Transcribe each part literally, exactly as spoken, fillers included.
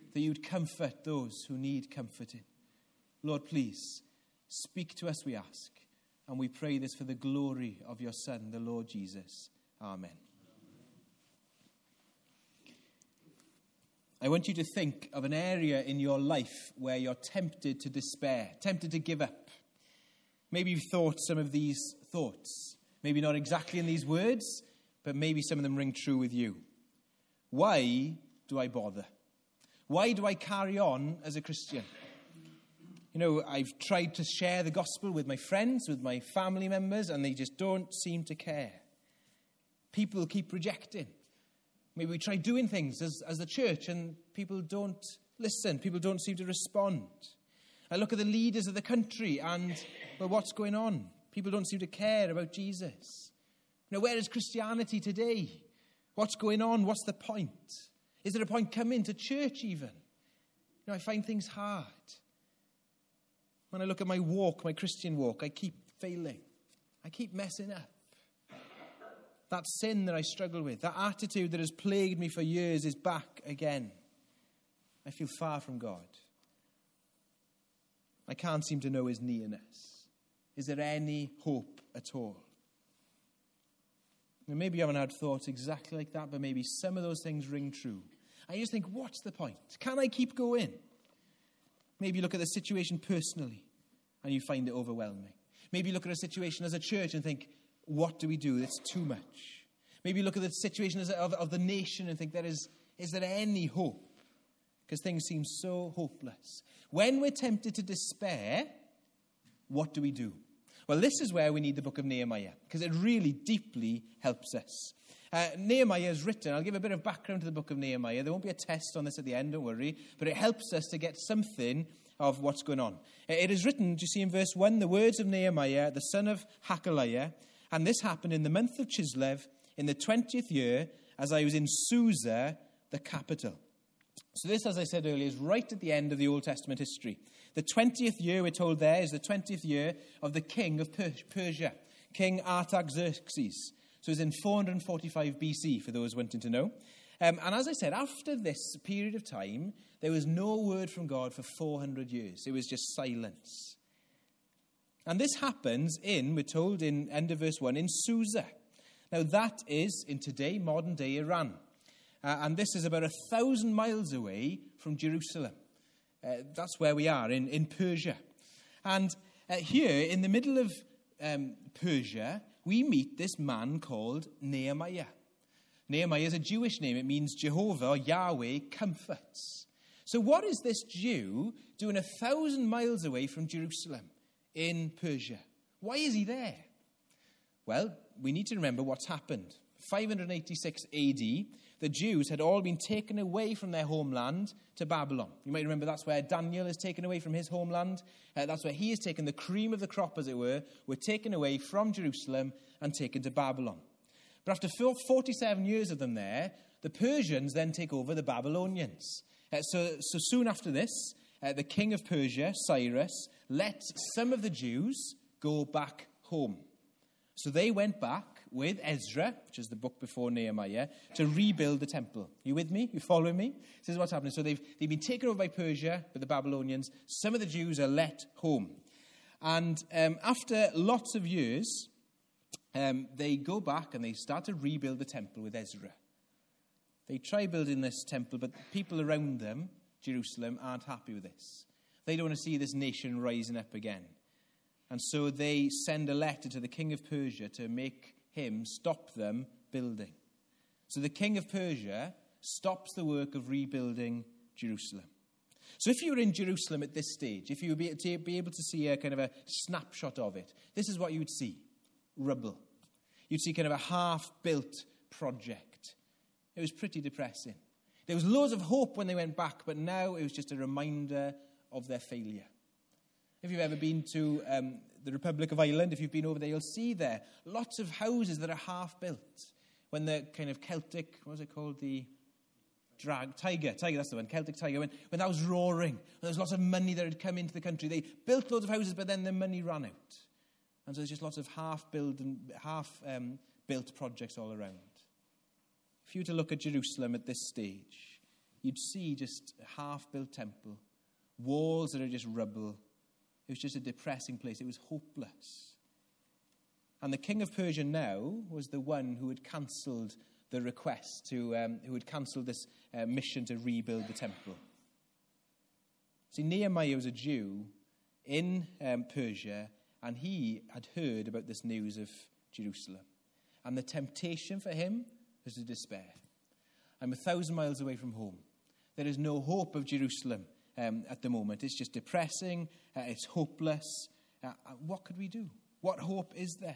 that you'd comfort those who need comforting. Lord, please, speak to us, we ask. And we pray this for the glory of your Son, the Lord Jesus. Amen. I want you to think of an area in your life where you're tempted to despair, tempted to give up. Maybe you've thought some of these thoughts. Maybe not exactly in these words, but maybe some of them ring true with you. Why do I bother? Why do I carry on as a Christian? You know, I've tried to share the gospel with my friends, with my family members, and they just don't seem to care. People keep rejecting. Maybe we try doing things as, as the church and people don't listen. People don't seem to respond. I look at the leaders of the country and, well, what's going on? People don't seem to care about Jesus. You know, where is Christianity today? What's going on? What's the point? Is there a point coming to church even? You know, I find things hard. When I look at my walk, my Christian walk, I keep failing. I keep messing up. That sin that I struggle with, that attitude that has plagued me for years is back again. I feel far from God. I can't seem to know his nearness. Is there any hope at all? Now, maybe you haven't had thoughts exactly like that, but maybe some of those things ring true. And you just think, what's the point? Can I keep going? Maybe you look at the situation personally and you find it overwhelming. Maybe you look at a situation as a church and think, what do we do? It's too much. Maybe you look at the situation as a, of, of the nation and think, there is, is there any hope? Because things seem so hopeless. When we're tempted to despair, what do we do? Well, this is where we need the book of Nehemiah, because it really deeply helps us. Uh, Nehemiah is written, I'll give a bit of background to the book of Nehemiah. There won't be a test on this at the end, don't worry, but it helps us to get something of what's going on. It is written, do you see in verse one, the words of Nehemiah, the son of Hakaliah, and this happened in the month of Chislev, in the twentieth year, as I was in Susa, the capital. So this, as I said earlier, is right at the end of the Old Testament history. The twentieth year, we're told there, is the twentieth year of the king of Persia, King Artaxerxes. So it's in four forty-five B C, for those wanting to know. Um, and as I said, after this period of time, there was no word from God for four hundred years. It was just silence. And this happens in, we're told in end of verse one, in Susa. Now that is, in today, modern-day Iran. Uh, and this is about a thousand miles away from Jerusalem. Uh, that's where we are, in, in Persia. And uh, here, in the middle of um, Persia, we meet this man called Nehemiah. Nehemiah is a Jewish name. It means Jehovah, or Yahweh, comforts. So what is this Jew doing a thousand miles away from Jerusalem in Persia? Why is he there? Well, we need to remember what's happened. five eighty-six A D, the Jews had all been taken away from their homeland to Babylon. You might remember that's where Daniel is taken away from his homeland. Uh, that's where he is taken, the cream of the crop, as it were, were taken away from Jerusalem and taken to Babylon. But after forty-seven years of them there, the Persians then take over the Babylonians. Uh, so, so soon after this, uh, the king of Persia, Cyrus, let some of the Jews go back home. So they went back with Ezra, which is the book before Nehemiah, to rebuild the temple. You with me? You following me? This is what's happening. So they've, they've been taken over by Persia, by the Babylonians. Some of the Jews are let home. And um, after lots of years, um, they go back and they start to rebuild the temple with Ezra. They try building this temple, but people around them, Jerusalem, aren't happy with this. They don't want to see this nation rising up again. And so they send a letter to the king of Persia to make him stop them building. So the king of Persia stops the work of rebuilding Jerusalem. So if you were in Jerusalem at this stage, if you would be able to see a kind of a snapshot of it, this is what you would see. Rubble. You'd see kind of a half-built project. It was pretty depressing. There was loads of hope when they went back, but now it was just a reminder of their failure. If you've ever been to um, the Republic of Ireland, if you've been over there, you'll see there lots of houses that are half-built. When the kind of Celtic, what was it called? The drag, tiger, tiger, that's the one, Celtic tiger. When, when that was roaring, there was lots of money that had come into the country. They built loads of houses, but then the money ran out. And so there's just lots of half-built and half-built projects all around. If you were to look at Jerusalem at this stage, you'd see just a half-built temple, walls that are just rubble. It was just a depressing place. It was hopeless. And the king of Persia now was the one who had cancelled the request, to, um, who had cancelled this uh, mission to rebuild the temple. See, Nehemiah was a Jew in um, Persia, and he had heard about this news of Jerusalem. And the temptation for him was to despair. I'm a thousand miles away from home. There is no hope of Jerusalem um, at the moment. It's just depressing. Uh, it's hopeless. Uh, what could we do? What hope is there?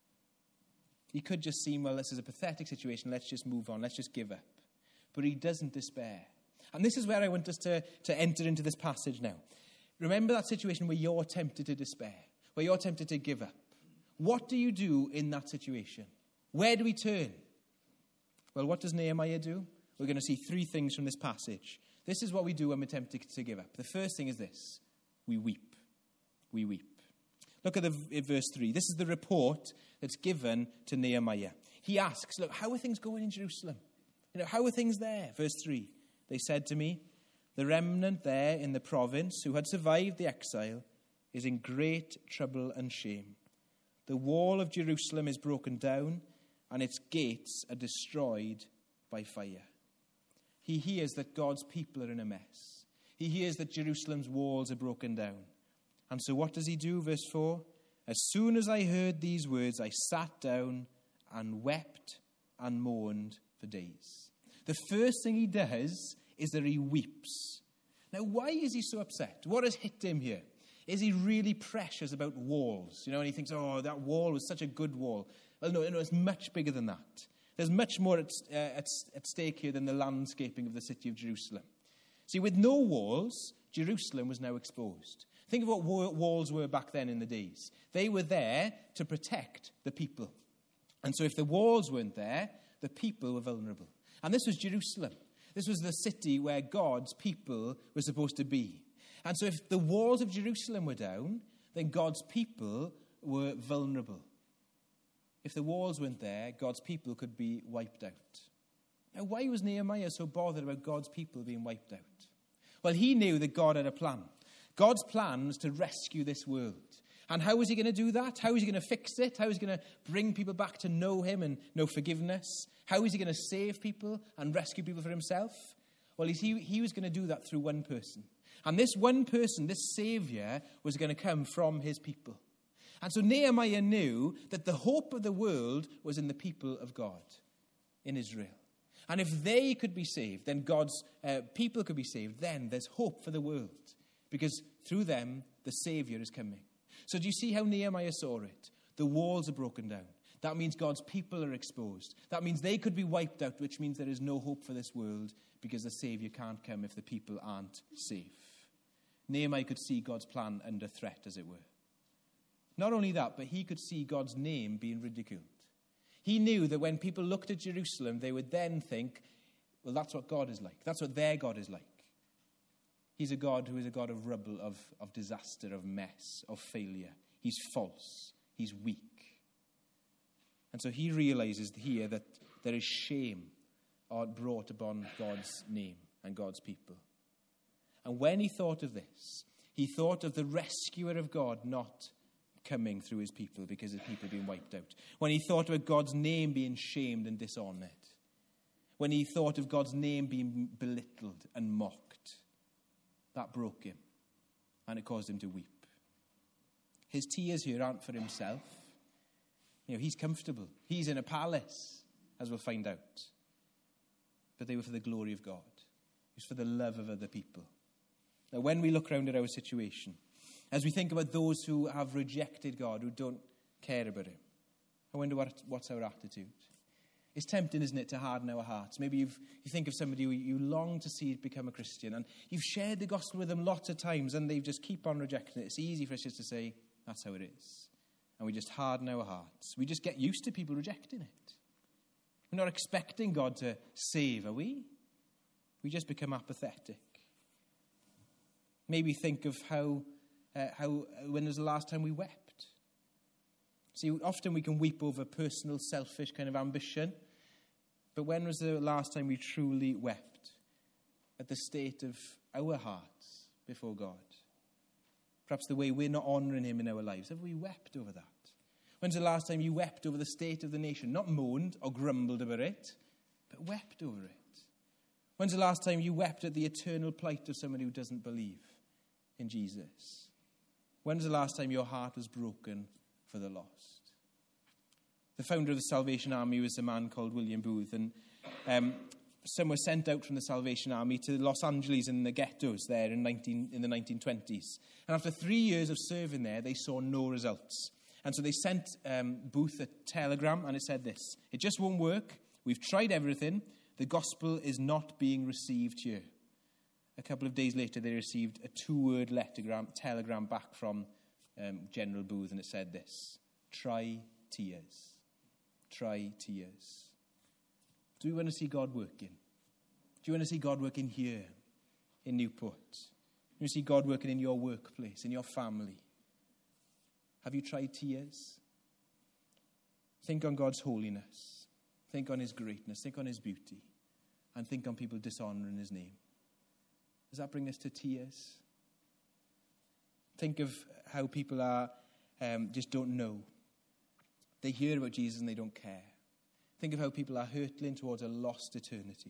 He could just seem, well, this is a pathetic situation. Let's just move on. Let's just give up. But he doesn't despair. And this is where I want us to, to enter into this passage now. Remember that situation where you're tempted to despair, where you're tempted to give up. What do you do in that situation? Where do we turn? Well, what does Nehemiah do? We're going to see three things from this passage. This is what we do when we're tempted to give up. The first thing is this. We weep. We weep. Look at the, at verse three. This is the report that's given to Nehemiah. He asks, look, how are things going in Jerusalem? You know, how are things there? Verse three. They said to me, the remnant there in the province who had survived the exile is in great trouble and shame. The wall of Jerusalem is broken down, and its gates are destroyed by fire. He hears that God's people are in a mess. He hears that Jerusalem's walls are broken down. And so what does he do? Verse four. As soon as I heard these words, I sat down and wept and mourned for days. The first thing he does is that he weeps. Now, why is he so upset? What has hit him here? Is he really precious about walls? You know, and he thinks, oh, that wall was such a good wall. Well, no, no, it's much bigger than that. There's much more at, uh, at, at stake here than the landscaping of the city of Jerusalem. See, with no walls, Jerusalem was now exposed. Think of what walls were back then in the days. They were there to protect the people. And so if the walls weren't there, the people were vulnerable. And this was Jerusalem. This was the city where God's people were supposed to be. And so if the walls of Jerusalem were down, then God's people were vulnerable. If the walls weren't there, God's people could be wiped out. Now, why was Nehemiah so bothered about God's people being wiped out? Well, he knew that God had a plan. God's plan was to rescue this world. And how was he going to do that? How was he going to fix it? How was he going to bring people back to know him and know forgiveness? How was he going to save people and rescue people for himself? Well, he, he was going to do that through one person. And this one person, this Savior, was going to come from his people. And so Nehemiah knew that the hope of the world was in the people of God, in Israel. And if they could be saved, then God's uh, people could be saved, then there's hope for the world. Because through them, the Savior is coming. So do you see how Nehemiah saw it? The walls are broken down. That means God's people are exposed. That means they could be wiped out, which means there is no hope for this world because the Savior can't come if the people aren't safe. Nehemiah could see God's plan under threat, as it were. Not only that, but he could see God's name being ridiculed. He knew that when people looked at Jerusalem, they would then think, well, that's what God is like. That's what their God is like. He's a God who is a God of rubble, of, of disaster, of mess, of failure. He's false. He's weak. And so he realizes here that there is shame brought upon God's name and God's people. And when he thought of this, he thought of the rescuer of God not coming through his people because his people being wiped out. When he thought about God's name being shamed and dishonored. When he thought of God's name being belittled and mocked. That broke him, and it caused him to weep. His tears here aren't for himself. You know, he's comfortable. He's in a palace, as we'll find out. But they were for the glory of God. It was for the love of other people. Now, when we look around at our situation, as we think about those who have rejected God, who don't care about him, I wonder what, what's our attitude. It's tempting, isn't it, to harden our hearts. Maybe you've, you think of somebody who you long to see become a Christian, and you've shared the gospel with them lots of times, and they just keep on rejecting it. It's easy for us just to say, that's how it is. And we just harden our hearts. We just get used to people rejecting it. We're not expecting God to save, are we? We just become apathetic. Maybe think of how, uh, how when was the last time we wept? See, often we can weep over personal, selfish kind of ambition. But when was the last time we truly wept? at the state of our hearts before God? Perhaps the way we're not honouring him in our lives. Have we wept over that? When's the last time you wept over the state of the nation? Not moaned or grumbled about it, but wept over it. When's the last time you wept at the eternal plight of someone who doesn't believe in Jesus? When's the last time your heart was broken for the lost? The founder of the Salvation Army was a man called William Booth, and um, some were sent out from the Salvation Army to Los Angeles in the ghettos there in, nineteen, in the nineteen twenties. And after three years of serving there, they saw no results. And so they sent um, Booth a telegram, and it said this: "It just won't work. We've tried everything. The gospel is not being received here." A couple of days later, they received a two-word lettergram, telegram back from um, General Booth, and it said this: "Try tears. Try tears." Do we want to see God working? Do you want to see God working here in Newport? Do you want to see God working in your workplace, in your family? Have you tried tears? Think on God's holiness. Think on his greatness. Think on his beauty. And think on people dishonouring his name. Does that bring us to tears? Think of how people are um, just don't know. They hear about Jesus and they don't care. Think of how people are hurtling towards a lost eternity.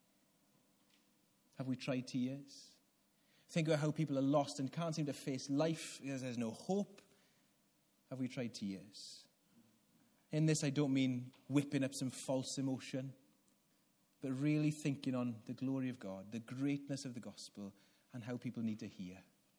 Have we tried tears? Think of how people are lost and can't seem to face life because there's no hope. Have we tried tears? In this, I don't mean whipping up some false emotion, but really thinking on the glory of God, the greatness of the gospel, and how people need to hear.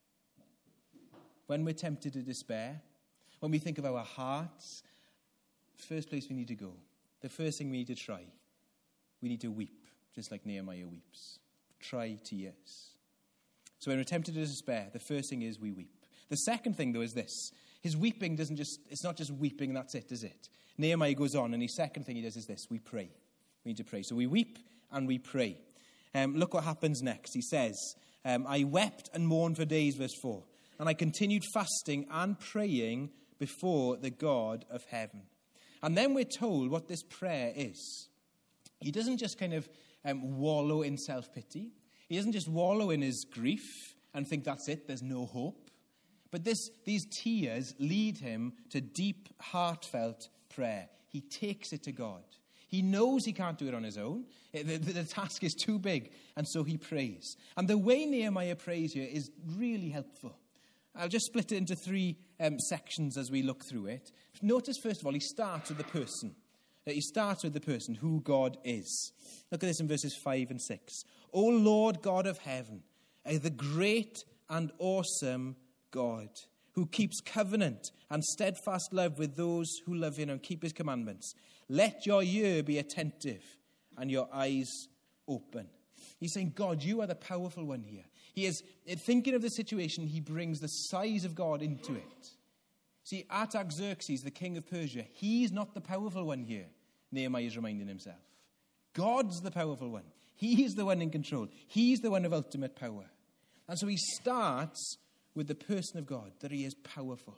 When we're tempted to despair, when we think of our hearts, first place we need to go, the first thing we need to try, we need to weep, just like Nehemiah weeps. Try tears. So when we're tempted to despair, the first thing is we weep. The second thing, though, is this. His weeping doesn't just, it's not just weeping and that's it, is it? Nehemiah goes on, and the second thing he does is this. We pray. We need to pray. So we weep and we pray. Um, look what happens next. He says, um, I wept and mourned for days, verse four. And I continued fasting and praying before the God of heaven. And then we're told what this prayer is. He doesn't just kind of um, wallow in self-pity. He doesn't just wallow in his grief and think that's it, there's no hope. But this, these tears lead him to deep, heartfelt prayer. He takes it to God. He knows he can't do it on his own. The, the, the task is too big, and so he prays. And the way Nehemiah prays here is really helpful. I'll just split it into three um, sections as we look through it. Notice, first of all, he starts with the person. He starts with the person, who God is. Look at this in verses five and six. O Lord God of heaven, the great and awesome God, who keeps covenant and steadfast love with those who love him and keep his commandments. Let your ear be attentive and your eyes open. He's saying, God, you are the powerful one here. He is thinking of the situation. He brings the size of God into it. See, Artaxerxes, the king of Persia, he's not the powerful one here. Nehemiah is reminding himself. God's the powerful one. He's the one in control. He's the one of ultimate power. And so he starts with the person of God, that he is powerful.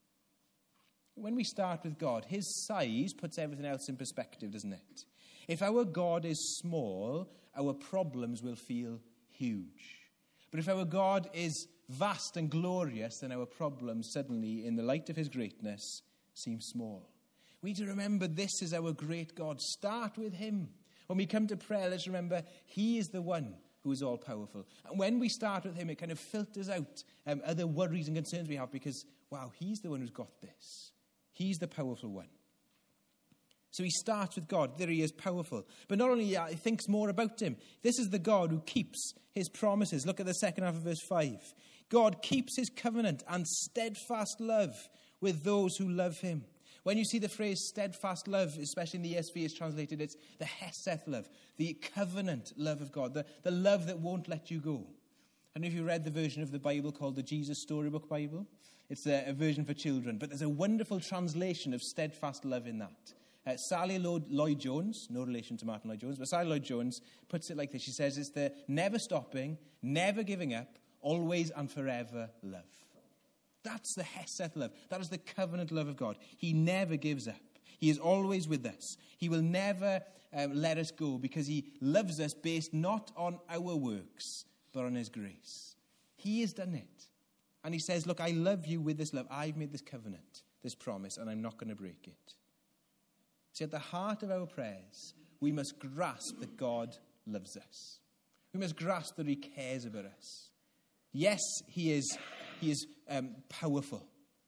When we start with God, his size puts everything else in perspective, doesn't it? If our God is small, our problems will feel huge. But if our God is vast and glorious, then our problems suddenly, in the light of his greatness, seem small. We need to remember this is our great God. Start with him. When we come to prayer, let's remember he is the one who is all-powerful. And when we start with him, it kind of filters out um, other worries and concerns we have because, wow, he's the one who's got this. He's the powerful one. So he starts with God. There he is, powerful. But not only that, he thinks more about him. This is the God who keeps his promises. Look at the second half of verse five. God keeps his covenant and steadfast love with those who love him. When you see the phrase steadfast love, especially in the E S V, is translated, it's the Heseth love, the covenant love of God, the, the love that won't let you go. I don't know if you read the version of the Bible called the Jesus Storybook Bible. It's a, a version for children, but there's a wonderful translation of steadfast love in that. Uh, Sally Lloyd-Jones, no relation to Martin Lloyd-Jones, but Sally Lloyd-Jones puts it like this. She says it's the never stopping, never giving up, always and forever love. That's the Heseth love. That is the covenant love of God. He never gives up. He is always with us. He will never um, let us go because he loves us based not on our works, but on his grace. He has done it. And he says, look, I love you with this love. I've made this covenant, this promise, and I'm not going to break it. See, at the heart of our prayers, we must grasp that God loves us. We must grasp that he cares about us. Yes, he is, he is um, powerful.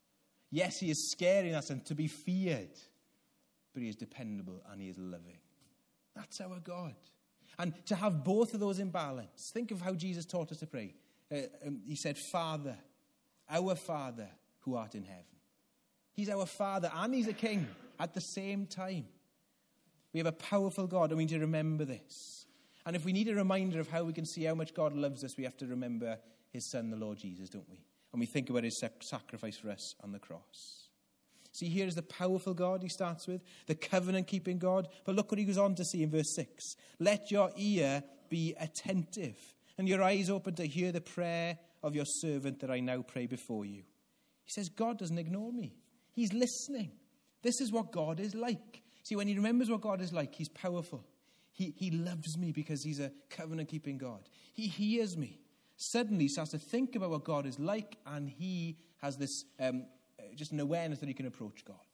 Yes, he is scaring us and to be feared. But he is dependable and he is loving. That's our God. And to have both of those in balance, think of how Jesus taught us to pray. Uh, um, he said, Father, our Father who art in heaven. He's our Father and he's a King at the same time. We have a powerful God and we need to remember this. And if we need a reminder of how we can see how much God loves us, we have to remember his Son, the Lord Jesus, don't we? And we think about his sacrifice for us on the cross. See, here is the powerful God he starts with, the covenant-keeping God. But look what he goes on to say in verse six. Let your ear be attentive and your eyes open to hear the prayer of your servant that I now pray before you. He says, God doesn't ignore me. He's listening. This is what God is like. See, when he remembers what God is like, he's powerful. He, he loves me because he's a covenant-keeping God. He hears me. Suddenly he starts to think about what God is like, and he has this um, just an awareness that he can approach God.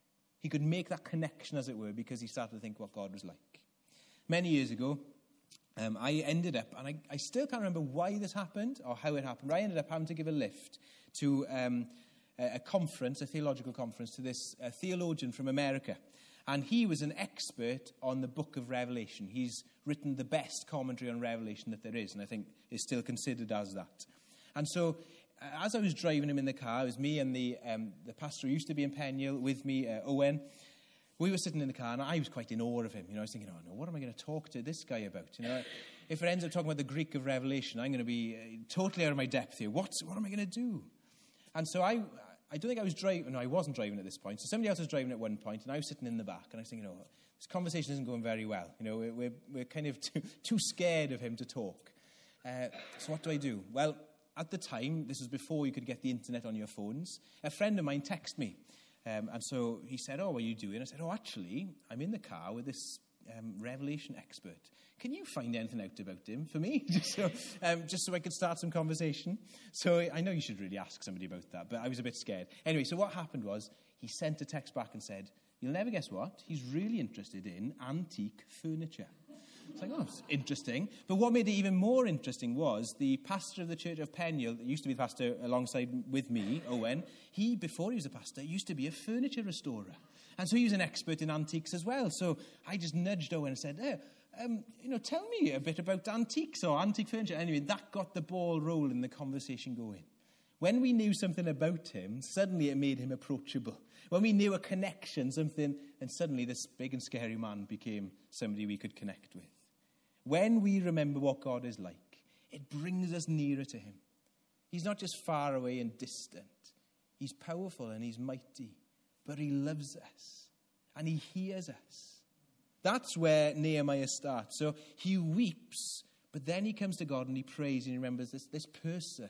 He could make that connection, as it were, because he started to think what God was like. Many years ago, um, I ended up, and I, I still can't remember why this happened or how it happened, but I ended up having to give a lift to um, a, a conference, a theological conference, to this uh, theologian from America. And he was an expert on the book of Revelation. He's written the best commentary on Revelation that there is, and I think is still considered as that. And so, uh, as I was driving him in the car, it was me and the um, the pastor who used to be in Peniel with me, uh, Owen. We were sitting in the car, and I was quite in awe of him. You know, I was thinking, oh no, what am I going to talk to this guy about? You know, if it ends up talking about the Greek of Revelation, I'm going to be uh, totally out of my depth here. What's, what am I going to do? And so I... I don't think I was driving. No, I wasn't driving at this point. So somebody else was driving at one point, and I was sitting in the back, and I was thinking, oh, this conversation isn't going very well. You know, we're, we're, we're kind of too, too scared of him to talk. Uh, so what do I do? Well, at the time, this was before you could get the internet on your phones, a friend of mine texted me. Um, and so he said, oh, what are you doing? I said, oh, actually, I'm in the car with this um, Revelation expert. Can you find anything out about him for me? just, so, um, just so I could start some conversation. So I know you should really ask somebody about that, but I was a bit scared. Anyway, so what happened was he sent a text back and said, you'll never guess what? He's really interested in antique furniture. It's like, oh, it's interesting. But what made it even more interesting was the pastor of the church of Peniel, that used to be the pastor alongside with me, Owen, he, before he was a pastor, used to be a furniture restorer. And so he was an expert in antiques as well. So I just nudged Owen and said, hey, Um, you know, tell me a bit about antiques or antique furniture. Anyway, that got the ball rolling, the conversation going. When we knew something about him, suddenly it made him approachable. When we knew a connection, something, and suddenly this big and scary man became somebody we could connect with. When we remember what God is like, it brings us nearer to him. He's not just far away and distant. He's powerful and he's mighty, but he loves us and he hears us. That's where Nehemiah starts. So he weeps, but then he comes to God and he prays and he remembers this, this person.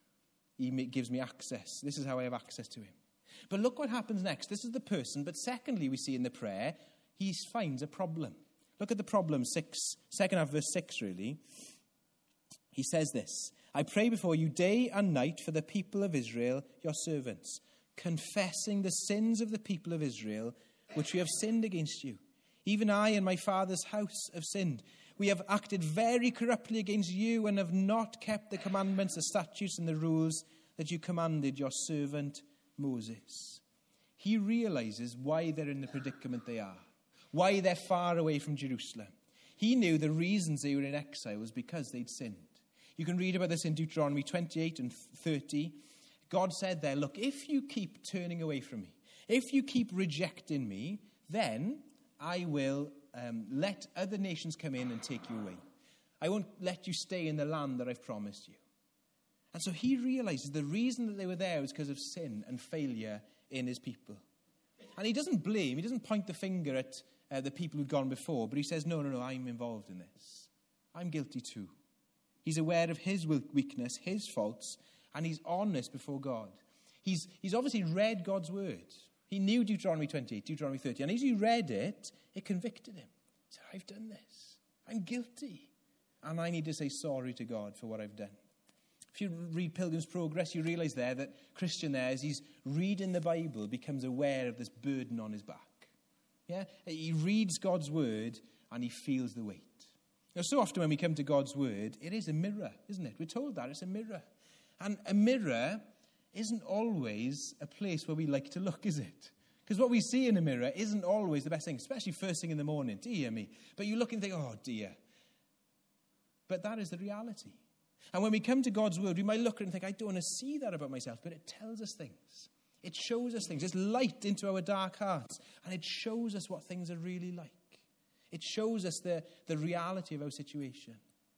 He gives me access. This is how I have access to him. But look what happens next. This is the person, but secondly, we see in the prayer, he finds a problem. Look at the problem, six, second half, verse six, really. He says this, I pray before you day and night for the people of Israel, your servants, confessing the sins of the people of Israel, which we have sinned against you. Even I and my father's house have sinned. We have acted very corruptly against you and have not kept the commandments, the statutes, and the rules that you commanded your servant Moses. He realizes why they're in the predicament they are, why they're far away from Jerusalem. He knew the reasons they were in exile was because they'd sinned. You can read about this in Deuteronomy twenty-eight and thirty. God said there, look, if you keep turning away from me, if you keep rejecting me, then I will um, let other nations come in and take you away. I won't let you stay in the land that I've promised you. And so he realizes the reason that they were there was because of sin and failure in his people. And he doesn't blame, he doesn't point the finger at uh, the people who'd gone before, but he says, no, no, no, I'm involved in this. I'm guilty too. He's aware of his weakness, his faults, and he's honest before God. He's, he's obviously read God's word. He knew Deuteronomy twenty-eight, Deuteronomy thirty, and as he read it, it convicted him. He said, I've done this. I'm guilty. And I need to say sorry to God for what I've done. If you read Pilgrim's Progress, you realize there that Christian there, as he's reading the Bible, becomes aware of this burden on his back. Yeah, he reads God's word and he feels the weight. Now, so often when we come to God's word, it is a mirror, isn't it? We're told that it's a mirror. And a mirror isn't always a place where we like to look, is it? Because what we see in a mirror isn't always the best thing, especially first thing in the morning. Do you hear me? But you look and think, oh dear. But that is the reality. And when we come to God's word, we might look at it and think, I don't want to see that about myself. But it tells us things. It shows us things. It's light into our dark hearts. And it shows us what things are really like. It shows us the, the reality of our situation.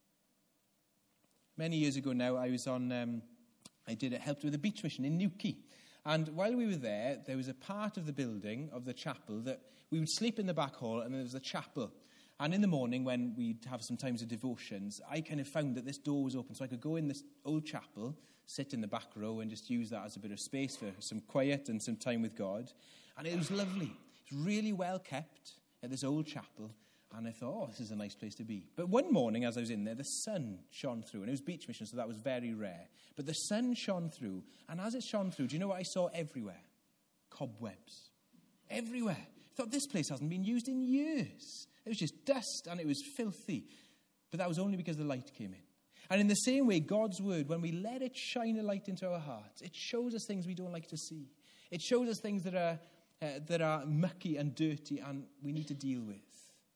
Many years ago now, I was on, um, I did helped with a beach mission in Newquay. And while we were there, there was a part of the building, of the chapel, that we would sleep in the back hall, and there was a chapel. And in the morning, when we'd have some times of devotions, I kind of found that this door was open, so I could go in this old chapel, sit in the back row, and just use that as a bit of space for some quiet and some time with God. And it was lovely. It was really well kept at this old chapel. And I thought, oh, this is a nice place to be. But one morning, as I was in there, the sun shone through. And it was beach mission, so that was very rare. But the sun shone through. And as it shone through, do you know what I saw everywhere? Cobwebs. Everywhere. I thought, this place hasn't been used in years. It was just dust and it was filthy. But that was only because the light came in. And in the same way, God's word, when we let it shine a light into our hearts, it shows us things we don't like to see. It shows us things that are, uh, that are mucky and dirty and we need to deal with.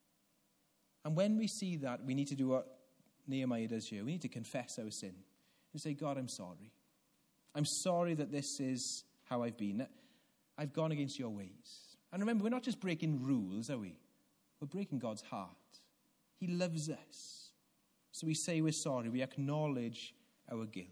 And when we see that, we need to do what Nehemiah does here. We need to confess our sin and say, God, I'm sorry. I'm sorry that this is how I've been. I've gone against your ways. And remember, we're not just breaking rules, are we? We're breaking God's heart. He loves us. So we say we're sorry. We acknowledge our guilt.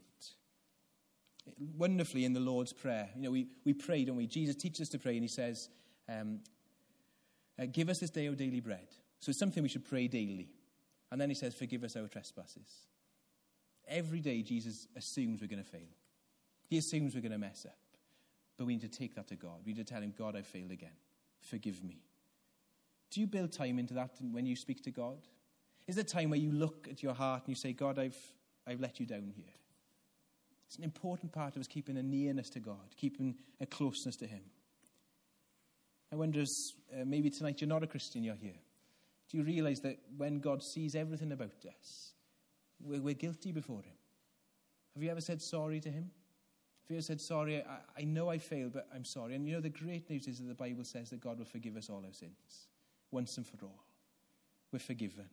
Wonderfully in the Lord's Prayer, you know, we, we pray, don't we? Jesus teaches us to pray and he says, um, uh, give us this day our daily bread. So it's something we should pray daily. And then he says, forgive us our trespasses. Every day Jesus assumes we're going to fail. He assumes we're going to mess up. But we need to take that to God. We need to tell him, God, I failed again. Forgive me. Do you build time into that when you speak to God? Is there time where you look at your heart and you say, God, I've, I've let you down here? It's an important part of us keeping a nearness to God, keeping a closeness to him. I wonder, as uh, maybe tonight you're not a Christian, you're here. Do you realize that when God sees everything about us, we're, we're guilty before him? Have you ever said sorry to him? Have you ever said, sorry, I, I know I failed, but I'm sorry. And you know, the great news is that the Bible says that God will forgive us all our sins, once and for all. We're forgiven.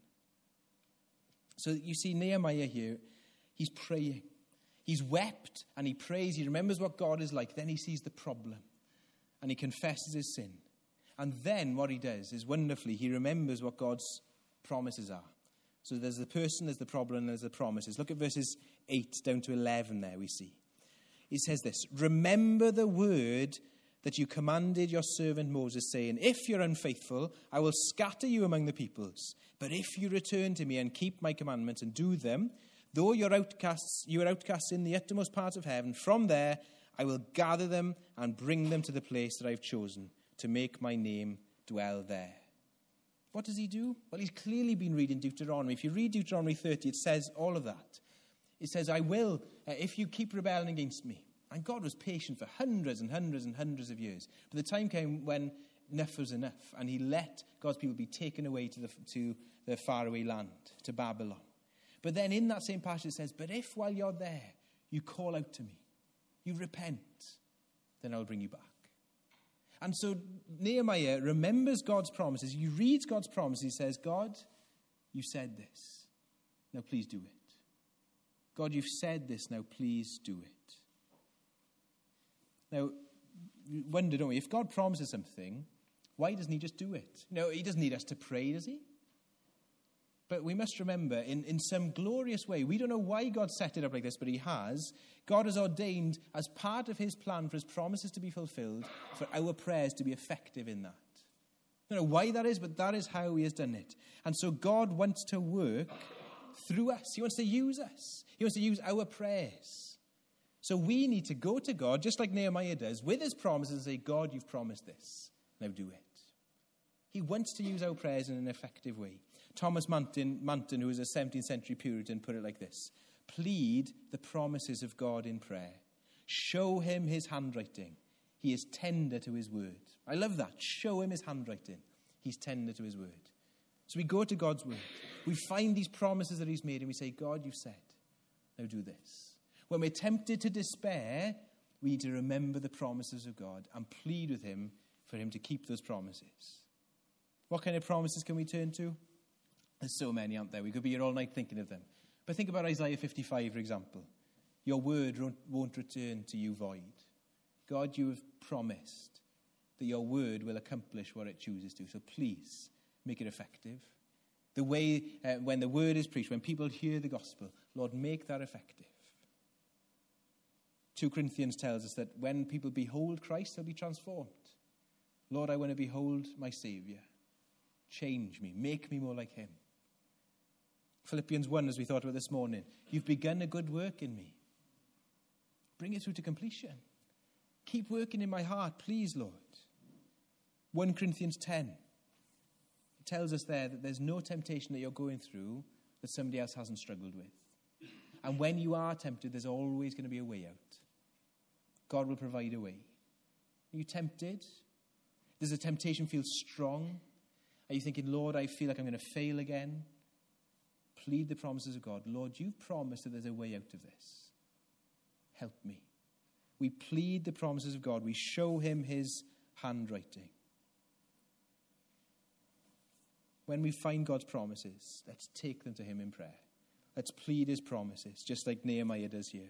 So you see Nehemiah here, he's praying. He's wept and he prays. He remembers what God is like. Then he sees the problem and he confesses his sin. And then what he does is wonderfully, he remembers what God's promises are. So there's the person, there's the problem, and there's the promises. Look at verses eight down to eleven there we see. He says this, remember the word that you commanded your servant Moses, saying, if you're unfaithful, I will scatter you among the peoples. But if you return to me and keep my commandments and do them, though you're outcasts, you are outcasts in the uttermost parts of heaven, from there I will gather them and bring them to the place that I've chosen, to make my name dwell there. What does he do? Well, he's clearly been reading Deuteronomy. If you read Deuteronomy thirty, it says all of that. It says, I will, uh, if you keep rebelling against me. And God was patient for hundreds and hundreds and hundreds of years. But the time came when enough was enough, and he let God's people be taken away to the, to the faraway land, to Babylon. But then in that same passage it says, but if while you're there, you call out to me, you repent, then I'll bring you back. And so Nehemiah remembers God's promises. He reads God's promises. He says, God, you said this. Now please do it. God, you've said this. Now please do it. Now, we wonder, don't we? If God promises something, why doesn't he just do it? No, he doesn't need us to pray, does he? But we must remember, in, in some glorious way, we don't know why God set it up like this, but he has. God has ordained, as part of his plan for his promises to be fulfilled, for our prayers to be effective in that. I don't know why that is, but that is how he has done it. And so God wants to work through us. He wants to use us. He wants to use our prayers So we need to go to God, just like Nehemiah does, with his promises and say, God, you've promised this. Now do it. He wants to use our prayers in an effective way. Thomas Manton, Manton, who was a seventeenth century Puritan, put it like this: plead the promises of God in prayer. Show him his handwriting. He is tender to his word. I love that. Show him his handwriting. He's tender to his word. So we go to God's word. We find these promises that he's made and we say, God, you've said. Now do this. When we're tempted to despair, we need to remember the promises of God and plead with him for him to keep those promises. What kind of promises can we turn to? There's so many, aren't there? We could be here all night thinking of them. But think about Isaiah fifty-five, for example. Your word won't return to you void. God, you have promised that your word will accomplish what it chooses to. So please make it effective. The way, uh, when the word is preached, when people hear the gospel, Lord, make that effective. Second Corinthians tells us that when people behold Christ, they'll be transformed. Lord, I want to behold my Savior. Change me. Make me more like him. Philippians one, as we thought about this morning, you've begun a good work in me. Bring it through to completion. Keep working in my heart, please, Lord. First Corinthians ten. It tells us there that there's no temptation that you're going through that somebody else hasn't struggled with. And when you are tempted, there's always going to be a way out. God will provide a way. Are you tempted? Does the temptation feel strong? Are you thinking, Lord, I feel like I'm going to fail again? Plead the promises of God. Lord, you've promised that there's a way out of this. Help me. We plead the promises of God. We show him his handwriting. When we find God's promises, let's take them to him in prayer. Let's plead his promises, just like Nehemiah does here.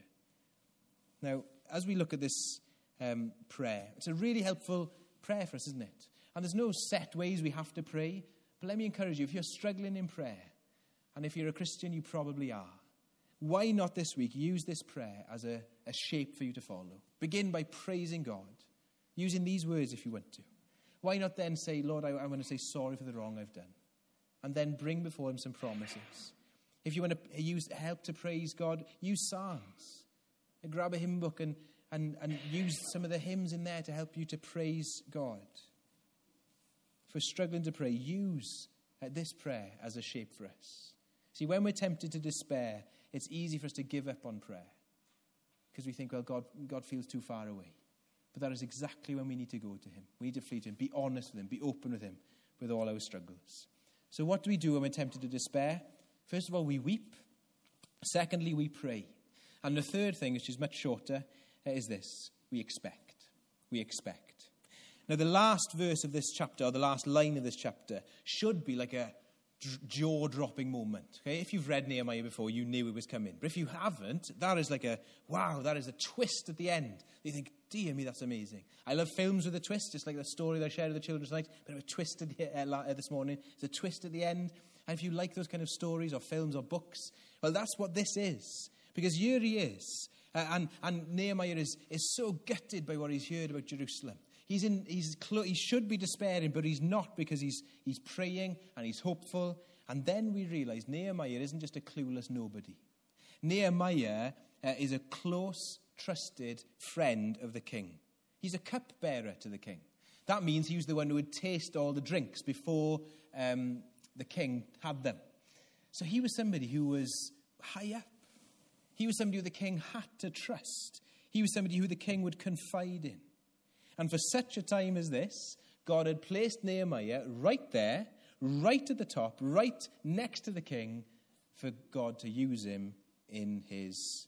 Now, as we look at this um, prayer, it's a really helpful prayer for us, isn't it? And there's no set ways we have to pray. But let me encourage you, if you're struggling in prayer, and if you're a Christian, you probably are, why not this week use this prayer as a, a shape for you to follow? Begin by praising God, using these words if you want to. Why not then say, Lord, I, I want to say sorry for the wrong I've done. And then bring before him some promises. If you want to use help to praise God, use psalms. And grab a hymn book and, and, and use some of the hymns in there to help you to praise God. If we're struggling to pray, use uh, this prayer as a shape for us. See, when we're tempted to despair, it's easy for us to give up on prayer. Because we think, well, God, God feels too far away. But that is exactly when we need to go to him. We need to flee to him, be honest with him, be open with him with all our struggles. So what do we do when we're tempted to despair? First of all, we weep. Secondly, we pray. And the third thing, which is much shorter, is this. We expect. We expect. Now, the last verse of this chapter, or the last line of this chapter, should be like a jaw-dropping moment. Okay? If you've read Nehemiah before, you knew it was coming. But if you haven't, that is like a, wow, that is a twist at the end. You think, dear me, that's amazing. I love films with a twist, just like the story that I shared with the children tonight. Bit of a twist at the, uh, this morning. It's a twist at the end. And if you like those kind of stories or films or books, well, that's what this is. Because here he is. Uh, and, and Nehemiah is, is so gutted by what he's heard about Jerusalem. He's in, he's clo- he should be despairing, but he's not, because he's, he's praying and he's hopeful. And then we realize Nehemiah isn't just a clueless nobody. Nehemiah uh, is a close, trusted friend of the king. He's a cupbearer to the king. That means he was the one who would taste all the drinks before um, the king had them. So he was somebody who was high up. He was somebody who the king had to trust. He was somebody who the king would confide in. And for such a time as this, God had placed Nehemiah right there, right at the top, right next to the king, for God to use him in his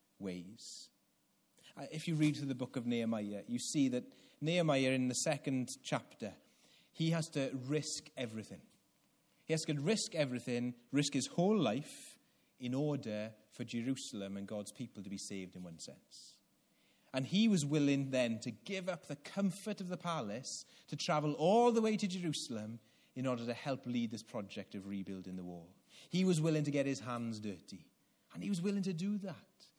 ways. If you read through the book of Nehemiah, you see that Nehemiah, in the second chapter, he has to risk everything. He has to risk everything, risk his whole life, in order for Jerusalem and God's people to be saved in one sense. And he was willing then to give up the comfort of the palace to travel all the way to Jerusalem in order to help lead this project of rebuilding the wall. He was willing to get his hands dirty. And he was willing to do that.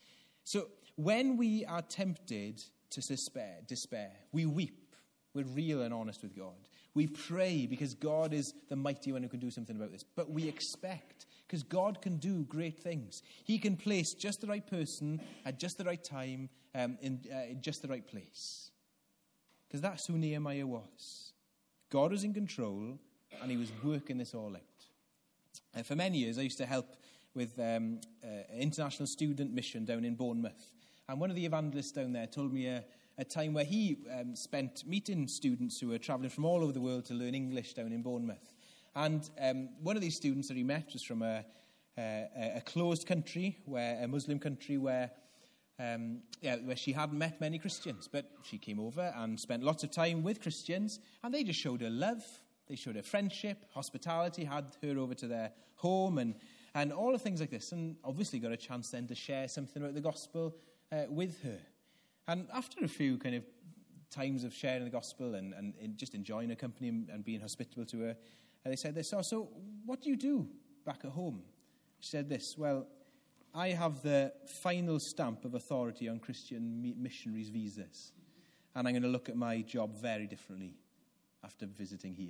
So when we are tempted to despair, despair, we weep. We're real and honest with God. We pray because God is the mighty one who can do something about this. But we expect. Because God can do great things. He can place just the right person at just the right time um, in, uh, in just the right place. Because that's who Nehemiah was. God was in control, and he was working this all out. And for many years, I used to help with um, uh, an international student mission down in Bournemouth. And one of the evangelists down there told me a, a time where he um, spent meeting students who were travelling from all over the world to learn English down in Bournemouth. And um, one of these students that he met was from a, a, a closed country, where a Muslim country where, um, yeah, where she hadn't met many Christians. But she came over and spent lots of time with Christians, and they just showed her love. They showed her friendship, hospitality, had her over to their home, and, and all of things like this. And obviously got a chance then to share something about the gospel uh, with her. And after a few kind of times of sharing the gospel and, and, and just enjoying her company and, and being hospitable to her, and they said this, so, so what do you do back at home? She said this, well, I have the final stamp of authority on Christian missionaries' visas, and I'm going to look at my job very differently after visiting here.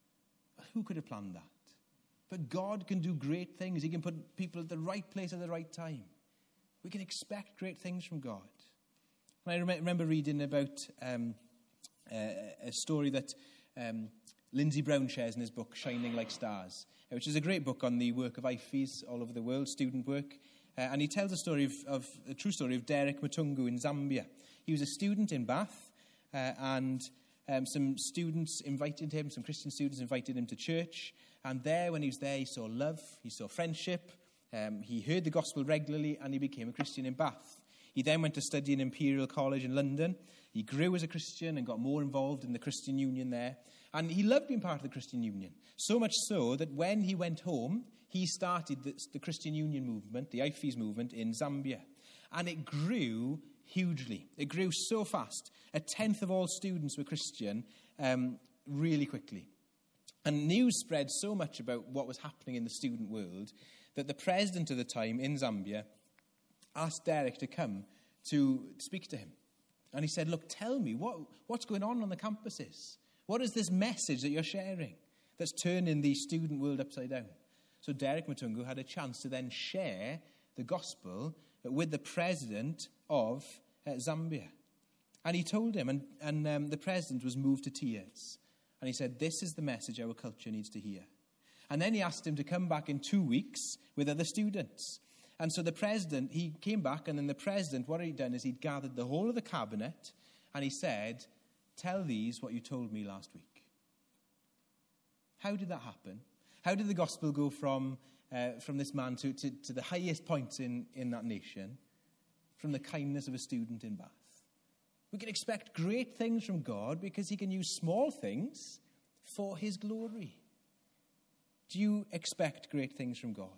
Who could have planned that? But God can do great things. He can put people at the right place at the right time. We can expect great things from God. And I rem- remember reading about um, uh, a story that um, Lindsay Brown shares in his book, Shining Like Stars, which is a great book on the work of I F Es all over the world, student work. Uh, and he tells a story of, of a true story of Derek Mutungu in Zambia. He was a student in Bath, uh, and um, some students invited him, some Christian students invited him to church. And there, when he was there, he saw love, he saw friendship, um, he heard the gospel regularly, and he became a Christian in Bath. He then went to study in Imperial College in London. He grew as a Christian and got more involved in the Christian Union there. And he loved being part of the Christian Union, so much so that when he went home, he started the, the Christian Union movement, the I F Es movement in Zambia. And it grew hugely. It grew so fast. A tenth of all students were Christian um, really quickly. And news spread so much about what was happening in the student world that the president of the time in Zambia asked Derek to come to speak to him. And he said, look, tell me, what, what's going on on the campuses? What is this message that you're sharing that's turning the student world upside down? So Derek Mutungu had a chance to then share the gospel with the president of uh, Zambia. And he told him, and, and um, the president was moved to tears. And he said, this is the message our culture needs to hear. And then he asked him to come back in two weeks with other students. And so the president, he came back, and then the president, what he'd done is he'd gathered the whole of the cabinet, and he said, tell these what you told me last week. How did that happen? How did the gospel go from uh, from this man to, to, to the highest point in, in that nation? From the kindness of a student in Bath. We can expect great things from God because he can use small things for his glory. Do you expect great things from God?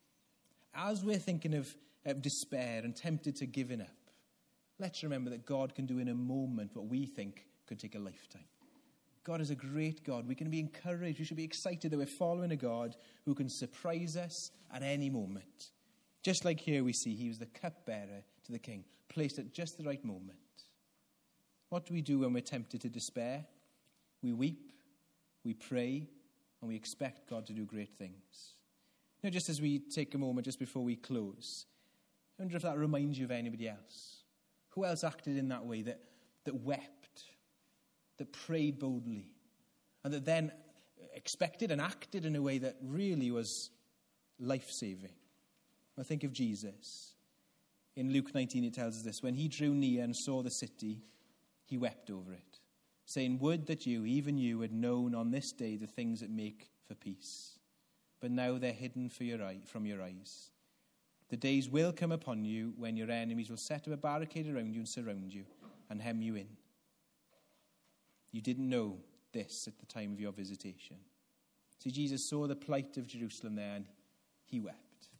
As we're thinking of uh, despair and tempted to giving up, let's remember that God can do in a moment what we think could take a lifetime. God is a great God. We can be encouraged. We should be excited that we're following a God who can surprise us at any moment. Just like here we see, he was the cupbearer to the king, placed at just the right moment. What do we do when we're tempted to despair? We weep, we pray, and we expect God to do great things. Now, just as we take a moment just before we close, I wonder if that reminds you of anybody else. Who else acted in that way, that, that wept, that prayed boldly, and that then expected and acted in a way that really was life-saving? I think of Jesus. In Luke nineteen, it tells us this: when he drew near and saw the city, he wept over it, saying, would that you, even you, had known on this day the things that make for peace. But now they're hidden for your eye, from your eyes. The days will come upon you when your enemies will set up a barricade around you and surround you and hem you in. You didn't know this at the time of your visitation. See, Jesus saw the plight of Jerusalem there and he wept.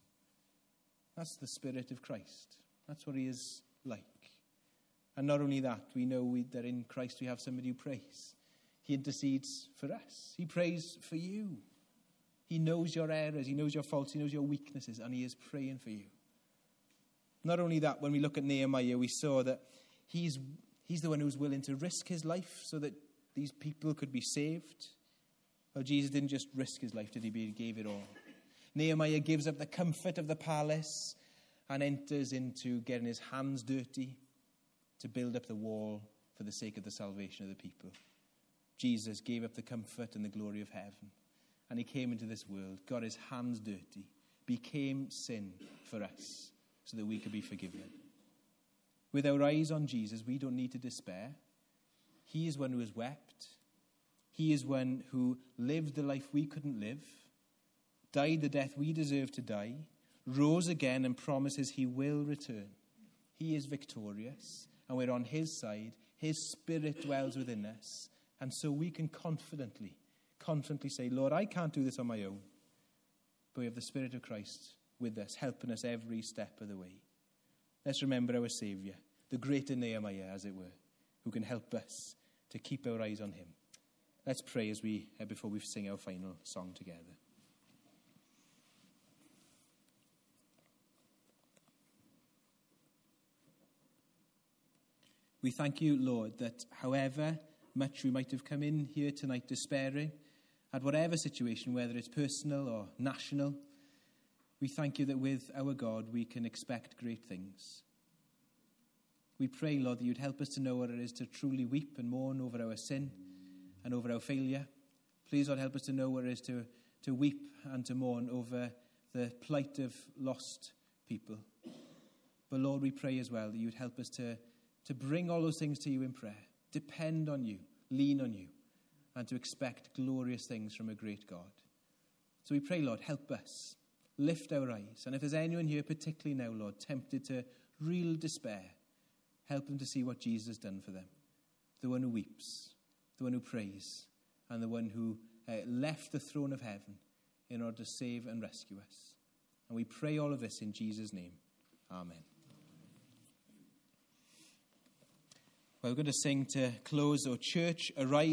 That's the Spirit of Christ. That's what he is like. And not only that, we know we, that in Christ we have somebody who prays. He intercedes for us. He prays for you. He knows your errors, he knows your faults, he knows your weaknesses, and he is praying for you. Not only that, when we look at Nehemiah, we saw that he's, he's the one who's willing to risk his life so that these people could be saved. Well, Jesus didn't just risk his life, did he? He gave it all. Nehemiah gives up the comfort of the palace and enters into getting his hands dirty to build up the wall for the sake of the salvation of the people. Jesus gave up the comfort and the glory of heaven, and he came into this world, got his hands dirty, became sin for us so that we could be forgiven. With our eyes on Jesus, we don't need to despair. He is one who has wept. He is one who lived the life we couldn't live, died the death we deserve to die, rose again and promises he will return. He is victorious, and we're on his side. His Spirit dwells within us, and so we can confidently, confidently say, Lord, I can't do this on my own, but we have the Spirit of Christ with us, helping us every step of the way. Let's remember our Saviour, the greater Nehemiah, as it were, who can help us to keep our eyes on him. Let's pray as we, uh, before we sing our final song together. We thank you, Lord, that however much we might have come in here tonight despairing, at whatever situation, whether it's personal or national, we thank you that with our God we can expect great things. We pray, Lord, that you'd help us to know what it is to truly weep and mourn over our sin and over our failure. Please, Lord, help us to know what it is to, to weep and to mourn over the plight of lost people. But, Lord, we pray as well that you'd help us to, to bring all those things to you in prayer, depend on you, lean on you, and to expect glorious things from a great God. So we pray, Lord, help us, lift our eyes. And if there's anyone here, particularly now, Lord, tempted to real despair, help them to see what Jesus has done for them. The one who weeps, the one who prays, and the one who uh, left the throne of heaven in order to save and rescue us. And we pray all of this in Jesus' name. Amen. Well, we're going to sing to close. O church, arise.